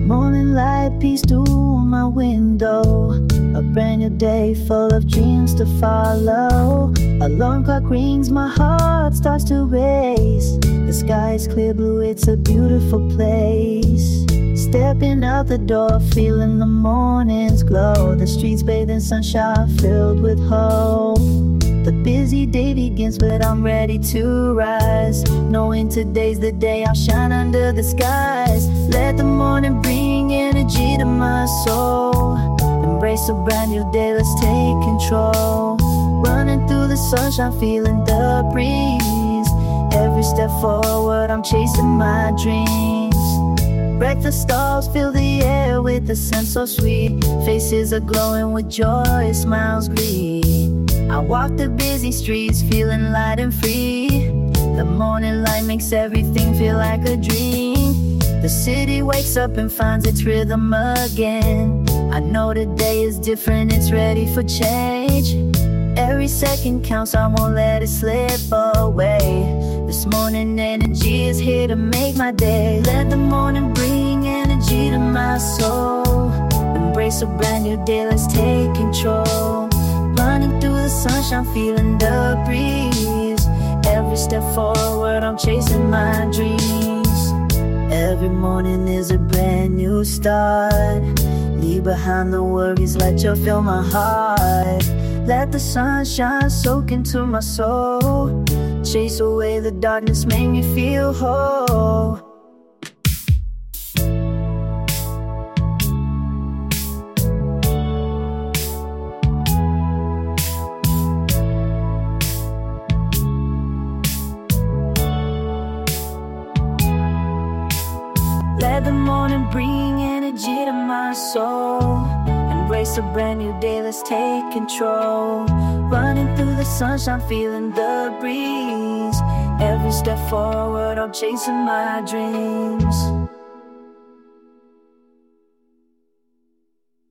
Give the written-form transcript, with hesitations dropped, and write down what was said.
Morning light peeks through my window, a brand new day full of dreams to follow. Alarm clock rings, my heart starts to race. The sky is clear blue, it's a beautiful place. Stepping out the door, feeling the morning's glow. The streets bathed in sunshine, filled with hope. The busy day begins, but I'm ready to rise, knowing today's the day I'll shine under the skies. Let the morning bring energy to my soul. Embrace a brand new day, let's take control. Running through the sunshine, feeling the breeze. Every step forward, I'm chasing my dreams. Breakfast stalls fill the air with a scent so sweet. Faces are glowing with joy, smiles greet. I walk the busy streets, feeling light and free. The morning light makes everything feel like a dream. The city wakes up and finds its rhythm again. I know the day is different, it's ready for change. Every second counts, I won't let it slip away. This morning energy is here to make my day. Let the morning bring energy to my soul. Embrace a brand new day, let's take control. Running through the sunshine, feeling the breeze. Every step forward, I'm chasing my dreams. Every morning is a brand new start. Leave behind the worries, let joy fill my heart. Let the sunshine soak into my soul. Chase away the darkness, make me feel whole. Let the morning bring energy to my soul. Embrace a brand new day, let's take control. Running through the sunshine, feeling the breeze. Every step forward, I'm chasing my dreams.